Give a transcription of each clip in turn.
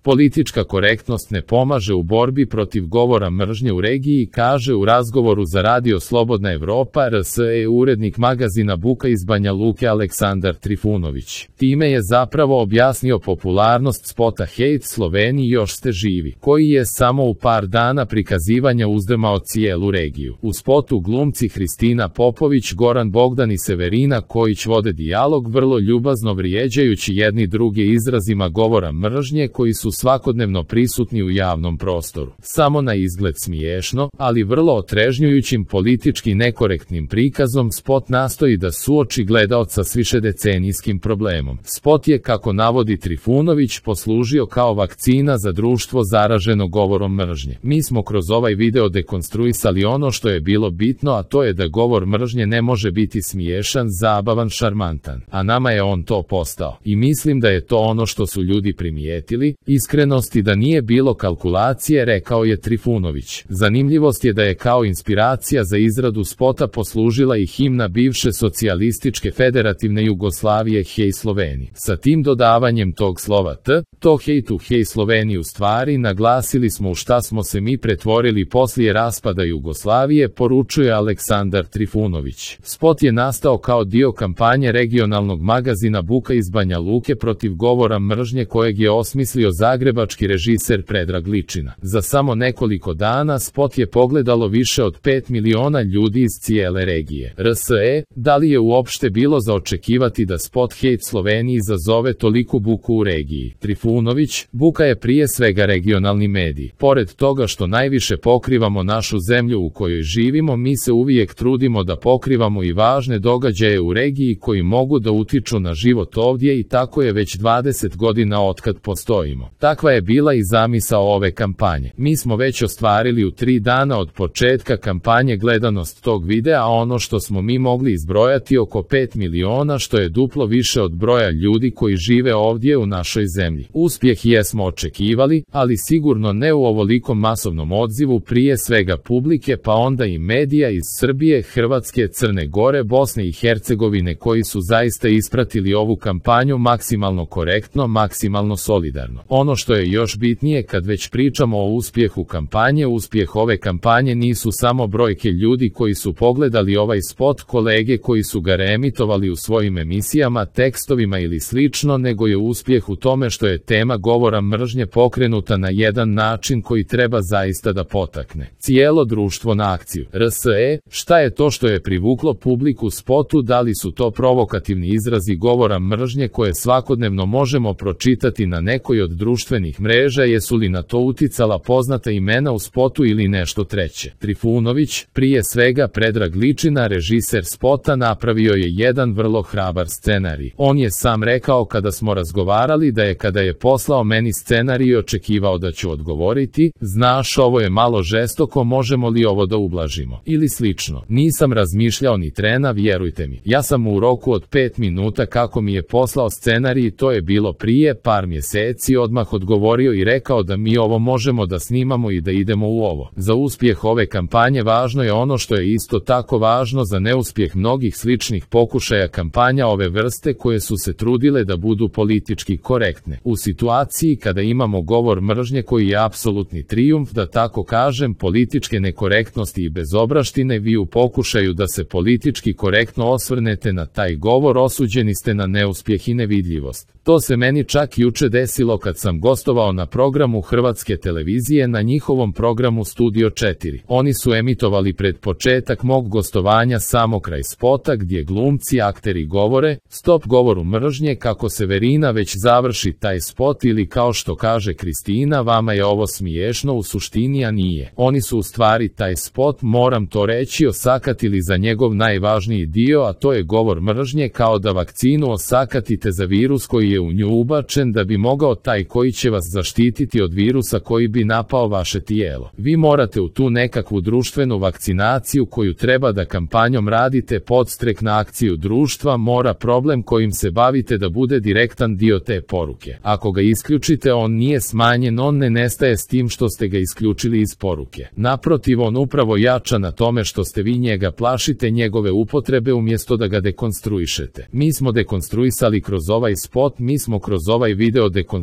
Politička korektnost ne pomaže u borbi protiv govora mržnje u regiji, kaže u razgovoru za radio Slobodna Evropa RSE urednik magazina Buka iz Banja Luke Aleksandar Trifunović. Time je zapravo objasnio popularnost spota Hejt Sloveniji još ste živi, koji je samo u par dana prikazivanja uzdrmao cijelu regiju. U spotu glumci Hristina Popović, Goran Bogdan i Severina Kojić vode dijalog vrlo ljubazno vrijeđajući jedni druge izrazima govora mržnje koji su svakodnevno prisutni u javnom prostoru. Samo na izgled smiješno, ali vrlo otrežnjujućim politički nekorektnim prikazom spot nastoji da suoči gledaoca s višedecenijskim problemom. Spot je, kako navodi Trifunović, poslužio kao vakcina za društvo zaraženo govorom mržnje. Mi smo kroz ovaj video dekonstruisali ono što je bilo bitno, a to je da govor mržnje ne može biti smiješan, zabavan, šarmantan. A nama je on to postao. I mislim da je to ono što su ljudi primijetili. Iskrenosti da nije bilo kalkulacije, rekao je Trifunović. Zanimljivost je da je kao inspiracija za izradu spota poslužila i himna bivše socijalističke federativne Jugoslavije Hej Sloveniji. Sa tim dodavanjem tog slova T, to hejtu Hej Sloveniji u stvari naglasili smo u šta smo se mi pretvorili poslije raspada Jugoslavije, poručuje Aleksandar Trifunović. Spot je nastao kao dio kampanje regionalnog magazina Buka iz Banja Luke protiv govora mržnje kojeg je osmislio zagrebački režiser Predrag Ličina. Za samo nekoliko dana spot je pogledalo više od 5 miliona ljudi iz cijele regije. RSE, da li je uopšte bilo za očekivati da spot Hejt Sloveniji izazove toliku buku u regiji? Trifunović, Buka je prije svega regionalni medij. Pored toga što najviše pokrivamo našu zemlju u kojoj živimo, mi se uvijek trudimo da pokrivamo i važne događaje u regiji koji mogu da utiču na život ovdje i tako je već 20 godina otkad postojimo. Takva je bila i zamisao ove kampanje. Mi smo već ostvarili u 3 dana od početka kampanje gledanost tog videa, a ono što smo mi mogli izbrojati oko 5 miliona, što je duplo više od broja ljudi koji žive ovdje u našoj zemlji. Uspjeh jesmo očekivali, ali sigurno ne u ovolikom masovnom odzivu prije svega publike, pa onda i medija iz Srbije, Hrvatske, Crne Gore, Bosne i Hercegovine koji su zaista ispratili ovu kampanju maksimalno korektno, maksimalno solidarno. Ono što je još bitnije kad već pričamo o uspjehu kampanje, uspjeh ove kampanje nisu samo brojke ljudi koji su pogledali ovaj spot, kolege koji su ga reemitovali u svojim emisijama, tekstovima ili slično, nego je uspjeh u tome što je tema govora mržnje pokrenuta na jedan način koji treba zaista da potakne cijelo društvo na akciju. RSE, šta je to što je privuklo publiku spotu? Da li su to provokativni izrazi govora mržnje koje svakodnevno možemo pročitati na nekoj od društvenih mreža? Jesu li na to uticala poznata imena u spotu ili nešto treće? Trifunović, prije svega Predrag Ličina, režiser spota, napravio je jedan vrlo hrabar scenarij. On je sam rekao kada smo razgovarali da je kada je poslao meni scenarij očekivao da ću odgovoriti, znaš, ovo je malo žestoko, možemo li ovo da ublažimo? Ili slično. Nisam razmišljao ni trena, vjerujte mi. Ja sam u roku od 5 minuta kako mi je poslao scenarij, to je bilo prije par mjeseci, odmah odgovorio i rekao da mi ovo možemo da snimamo i da idemo u ovo. Za uspjeh ove kampanje važno je ono što je isto tako važno za neuspjeh mnogih sličnih pokušaja kampanja ove vrste koje su se trudile da budu politički korektne. U situaciji kada imamo govor mržnje koji je apsolutni trijumf, da tako kažem, političke nekorektnosti i bezobraštine, vi u pokušaju da se politički korektno osvrnete na taj govor osuđeni ste na neuspjeh i nevidljivost. To se meni čak juče desilo kad sam gostovao na programu Hrvatske televizije, na njihovom programu Studio 4. Oni su emitovali pred početak mog gostovanja samo kraj spota gdje glumci, akteri govore, stop govoru mržnje, kako Severina već završi taj spot ili kao što kaže Hristina, vama je ovo smiješno, u suštini a nije. Oni su u stvari taj spot, moram to reći, osakatili za njegov najvažniji dio, a to je govor mržnje, kao da vakcinu osakatite za virus koji je u nju ubačen da bi mogao taj koji će vas zaštititi od virusa koji bi napao vaše tijelo. Vi morate u tu nekakvu društvenu vakcinaciju koju treba da kampanjom radite podstrek na akciju društva, mora problem kojim se bavite da bude direktan dio te poruke. Ako ga isključite, on nije smanjen, on ne nestaje s tim što ste ga isključili iz poruke. Naprotiv, on upravo jača na tome što ste vi njega plašite njegove upotrebe umjesto da ga dekonstruišete. Mi smo dekonstruisali kroz ovaj spot, mi smo kroz ovaj video dekonstruisali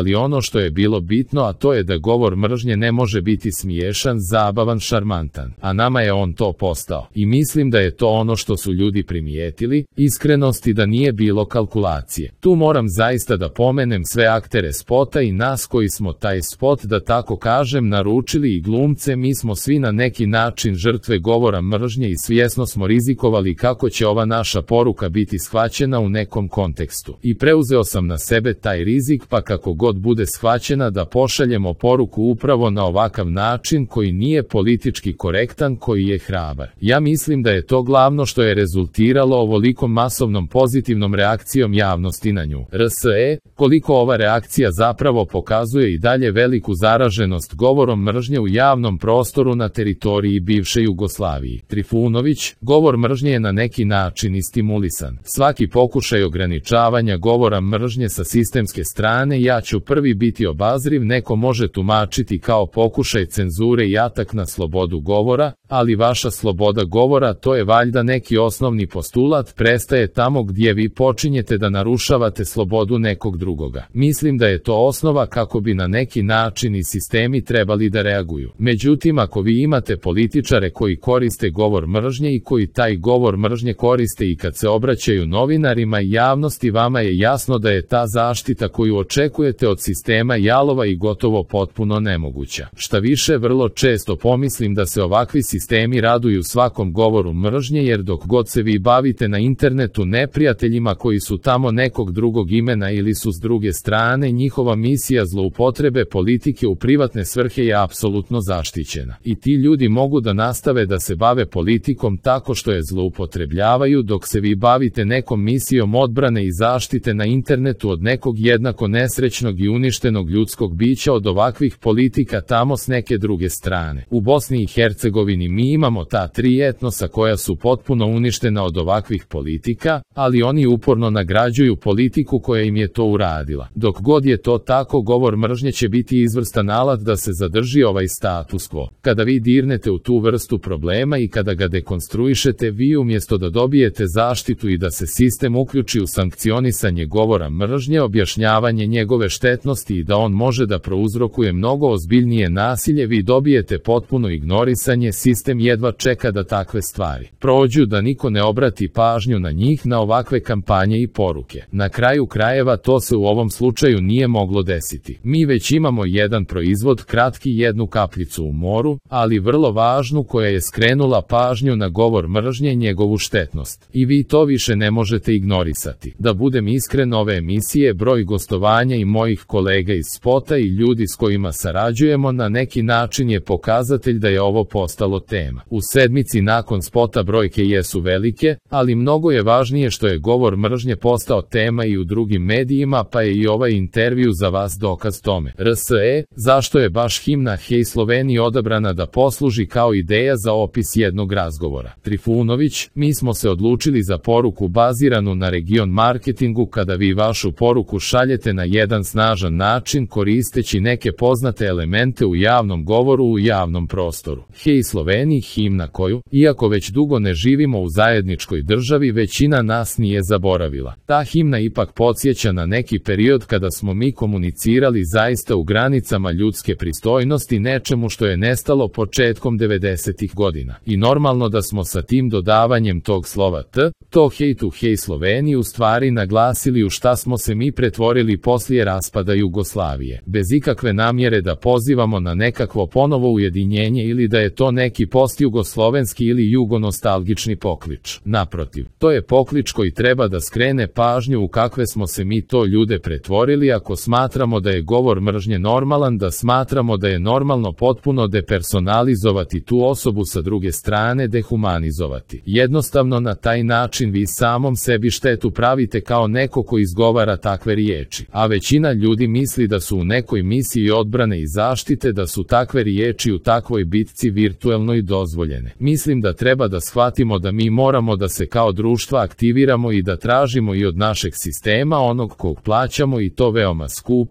izdali ono što je bilo bitno, a to je da govor mržnje ne može biti smiješan, zabavan, šarmantan, a nama je on to postao. I mislim da je to ono što su ljudi primijetili, iskrenost i da nije bilo kalkulacije. Tu moram zaista da pomenem sve aktere spota i nas koji smo taj spot, da tako kažem, naručili i glumce. Mi smo svi na neki način žrtve govora mržnje i svjesno smo rizikovali kako će ova naša poruka biti shvaćena u nekom kontekstu. I preuzeo sam na sebe taj rizik, pa kako god bude shvaćena, da pošaljemo poruku upravo na ovakav način koji nije politički korektan, koji je hrabar. Ja mislim da je to glavno što je rezultiralo ovolikom masovnom pozitivnom reakcijom javnosti na nju. RSE, koliko ova reakcija zapravo pokazuje i dalje veliku zaraženost govorom mržnje u javnom prostoru na teritoriji bivše Jugoslavije. Trifunović, govor mržnje je na neki način i stimulisan. Svaki pokušaj ograničavanja govora mržnje sa sistemske strane, ja ću prvi biti obazriv, neko može tumačiti kao pokušaj cenzure i atak na slobodu govora, ali vaša sloboda govora, to je valjda neki osnovni postulat, prestaje tamo gdje vi počinjete da narušavate slobodu nekog drugoga. Mislim da je to osnova kako bi na neki način i sistemi trebali da reaguju. Međutim, ako vi imate političare koji koriste govor mržnje i koji taj govor mržnje koriste i kad se obraćaju novinarima i javnosti, vama je jasno da je ta zaštita koju očekujete od sistema jalova i gotovo potpuno nemoguća. Šta više, vrlo često pomislim da se ovakvi sistemi raduju svakom govoru mržnje, jer dok god se vi bavite na internetu neprijateljima koji su tamo nekog drugog imena ili su s druge strane, njihova misija zloupotrebe politike u privatne svrhe je apsolutno zaštićena. I ti ljudi mogu da nastave da se bave politikom tako što je zloupotrebljavaju, dok se vi bavite nekom misijom odbrane i zaštite na internetu od nekog jednako nesrećnog i uništenog ljudskog bića od ovakvih politika tamo s neke druge strane. U Bosni i Hercegovini mi imamo ta tri etnosa koja su potpuno uništena od ovakvih politika, ali oni uporno nagrađuju politiku koja im je to uradila. Dok god je to tako, govor mržnje će biti izvrstan alat da se zadrži ovaj status quo. Kada vi dirnete u tu vrstu problema i kada ga dekonstruišete, vi umjesto da dobijete zaštitu i da se sistem uključi u sankcionisanje govora mržnje, objašnjavanje njegove štetnosti i da on može da prouzrokuje mnogo ozbiljnije nasilje, vi dobijete potpuno ignorisanje. Sistem jedva čeka da takve stvari prođu, da niko ne obrati pažnju na njih, na ovakve kampanje i poruke. Na kraju krajeva to se u ovom slučaju nije moglo desiti. Mi već imamo jedan proizvod, kratki, jednu kapljicu u moru, ali vrlo važnu, koja je skrenula pažnju na govor mržnje i njegovu štetnost. I vi to više ne možete ignorisati. Da budem iskren, ove emisije, broj gostovanja i mojih kolega iz spota i ljudi s kojima sarađujemo na neki način je pokazatelj da je ovo postalo tema. U sedmici nakon spota brojke jesu velike, ali mnogo je važnije što je govor mržnje postao tema i u drugim medijima, pa je i ovaj intervju za vas dokaz tome. RSE, zašto je baš himna Hej Sloveniji odabrana da posluži kao ideja za opis jednog razgovora? Trifunović, mi smo se odlučili za poruku baziranu na region marketingu. Kada vi vašu poruku šaljete na jedan snažan način koristeći neke poznate elemente u javnom govoru, u javnom prostoru. Hej Sloveniji, himna koju, iako već dugo ne živimo u zajedničkoj državi, većina nas nije zaboravila. Ta himna ipak podsjeća na neki period kada smo mi komunicirali zaista u granicama ljudske pristojnosti, nečemu što je nestalo početkom 90-ih godina. I normalno da smo sa tim dodavanjem tog slova T, to hej tu hej Sloveniji, u stvari naglasili u šta smo se mi pretvorili poslije raspada Jugoslavije. Bez ikakve namjere da pozivamo na nekakvo ponovo ujedinjenje ili da je to neki postjugoslovenski ili jugonostalgični poklič. Naprotiv, to je poklič koji treba da skrene pažnju u kakve smo se mi to ljude pretvorili. Ako smatramo da je govor mržnje normalan, da smatramo da je normalno potpuno depersonalizovati tu osobu, sa druge strane dehumanizovati. Jednostavno na taj način vi samom sebi štetu pravite kao neko ko izgovara takve riječi. A većina ljudi misli da su u nekoj misiji odbrane i zaštite, da su takve riječi u takvoj bitci virtuelno i dozvoljene. Mislim da treba da shvatimo da mi moramo da se kao društva aktiviramo i da tražimo i od našeg sistema, onog kog plaćamo, i to veoma skupo,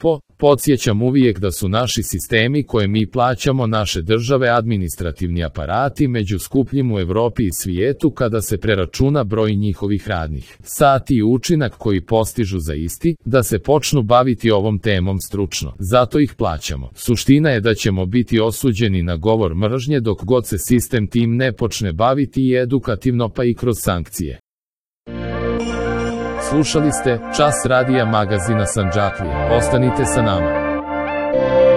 Podsjećam uvijek da su naši sistemi koje mi plaćamo naše države administrativni aparati među skupljim u Evropi i svijetu kada se preračuna broj njihovih radnih sati i učinak koji postižu za isti, da se počnu baviti ovom temom stručno. Zato ih plaćamo. Suština je da ćemo biti osuđeni na govor mržnje dok god se sistem tim ne počne baviti i edukativno pa i kroz sankcije. Slušali ste Čas radija magazina Sandžaklije. Ostanite sa nama.